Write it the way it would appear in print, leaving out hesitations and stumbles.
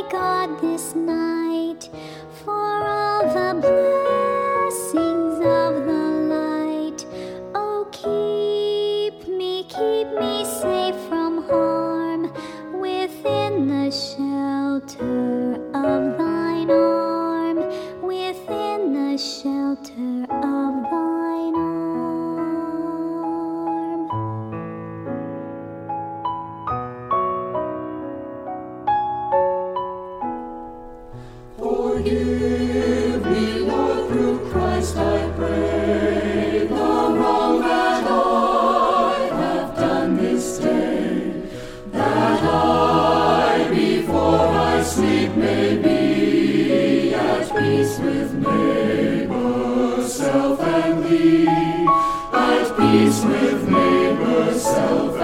God this night for all the blessings of the light. Oh, keep me safe from harm within the shelter of thine arm, within the shelter of thine arm. Forgive me, Lord, through Christ I pray, the wrong that I have done this day, that I, before I sleep, may be at peace with neighbor, self, and thee, at peace with neighbor, self,